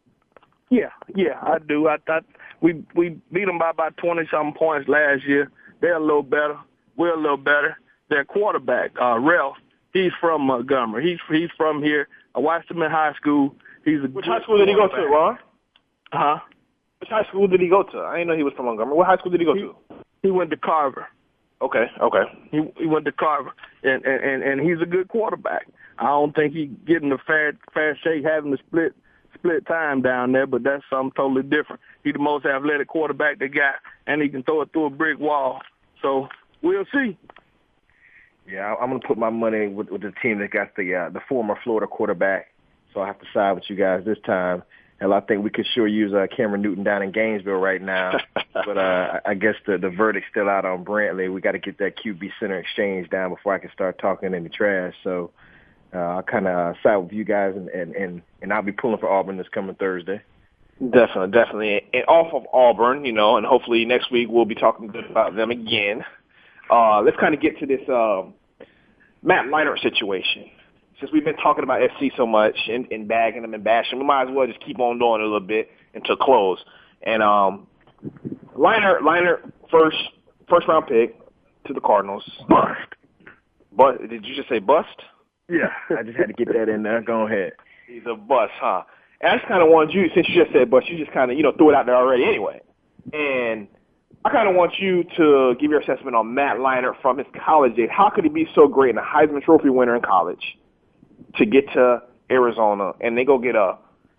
Yeah, yeah, I do. I thought we we beat them by about twenty-something points last year. They're a little better. We're a little better. Their quarterback, uh, Ralph, he's from Montgomery. He's he's from here. I watched him in high school. He's a Which high school did he go to, Ron? Huh? Which high school did he go to? I didn't know he was from Montgomery. What high school did he go he, to? He went to Carver. Okay, okay. He he went to Carver, and and and he's a good quarterback. I don't think he's getting a fair fair shake having to split split time down there, but that's something totally different. He's the most athletic quarterback they got, and he can throw it through a brick wall. So we'll see. Yeah, I'm gonna put my money with, with the team that got the uh, the former Florida quarterback. So I have to side with you guys this time. And I think we could sure use uh, Cameron Newton down in Gainesville right now. but uh, I guess the, the verdict's still out on Brantley. We got to get that Q B center exchange down before I can start talking in the trash. So uh, I'll kind of side with you guys, and, and, and, and I'll be pulling for Auburn this coming Thursday. Definitely, definitely. And off of Auburn, you know, and hopefully next week we'll be talking good about them again. Uh, let's kind of get to this um, Matt Leinart situation. Since we've been talking about F C so much and, and bagging them and bashing, we might as well just keep on doing it a little bit until close. And um, Leinart, Leinart, first first round pick to the Cardinals. Bust. But did you just say bust? Yeah, I just had to get that in there. Go ahead. He's a bust, huh? And I just kind of wanted you, since you just said bust, you just kind of you know threw it out there already anyway. And I kind of want you to give your assessment on Matt Leinart from his college days. How could he be so great and a Heisman Trophy winner in college to get to Arizona and they go get a,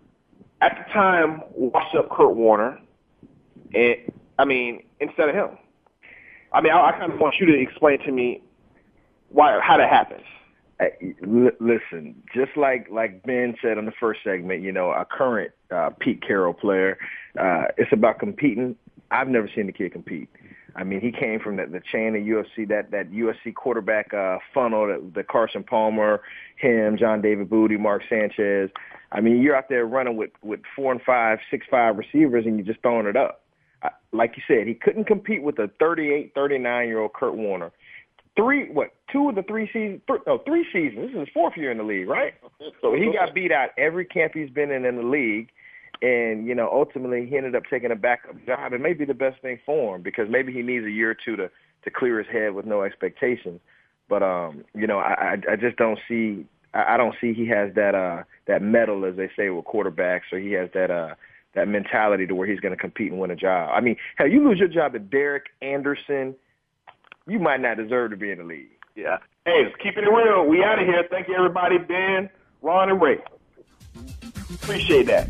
at the time, washed up Kurt Warner, and I mean, instead of him. I mean, I, I kind of want you to explain to me why, how that happens. Hey, l- listen, just like, like Ben said in the first segment, you know, a current uh, Pete Carroll player, uh, it's about competing. I've never seen the kid compete. I mean, he came from the, the chain of U F C, that, that U F C quarterback uh, funnel, the, the Carson Palmer, him, John David Booty, Mark Sanchez. I mean, you're out there running with, with four and five, six, five receivers, and you're just throwing it up. I, like you said, he couldn't compete with a thirty-eight, thirty-nine-year-old Kurt Warner. Three, what, two of the three seasons, th- no, three seasons. This is his fourth year in the league, right? So he got beat out every camp he's been in in the league. And, you know, ultimately he ended up taking a backup job. It may be the best thing for him because maybe he needs a year or two to, to clear his head with no expectations. But, um, you know, I, I just don't see I don't see he has that uh, that mettle, as they say, with quarterbacks, or he has that uh, that mentality to where he's going to compete and win a job. I mean, hell, you lose your job to Derek Anderson, you might not deserve to be in the league. Yeah. Hey, keeping it real. We out of here. Thank you, everybody. Ben, Ron, and Ray. Appreciate that.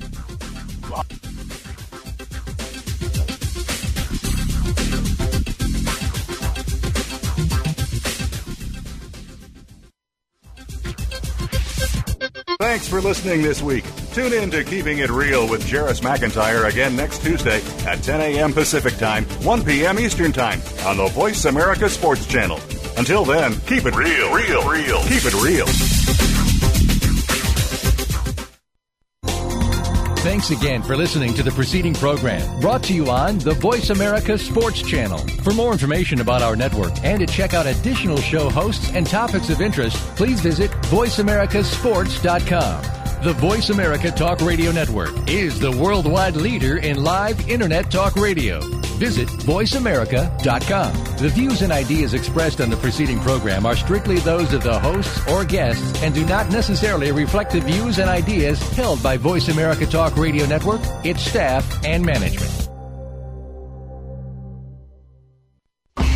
Thanks for listening this week. Tune in to Keeping It Real with Jarris McIntyre again next Tuesday at ten a.m. Pacific Time, one p.m. Eastern Time on the Voice America Sports Channel. Until then, keep it real, real, real. Keep it real. Thanks again for listening to the preceding program, brought to you on the Voice America Sports Channel. For more information about our network and to check out additional show hosts and topics of interest, please visit voice america sports dot com. The Voice America Talk Radio Network is the worldwide leader in live Internet talk radio. Visit voice america dot com. The views and ideas expressed on the preceding program are strictly those of the hosts or guests and do not necessarily reflect the views and ideas held by Voice America Talk Radio Network, its staff, and management.